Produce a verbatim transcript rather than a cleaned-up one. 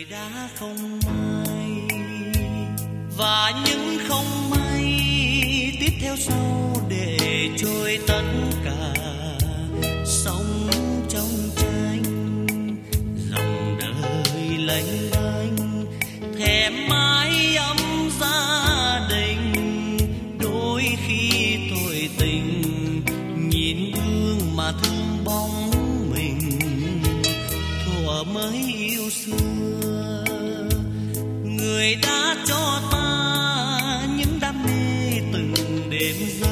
người đã không may và những không may tiếp theo sau để trôi tất cả. Sống trong tranh dòng đời lênh đênh, thèm mái ấm gia đình. Đôi khi tôi tình nhìn gương mà thương bóng mình thuở mới yêu xưa. Người đã cho ta những đam mê từng đêm rơi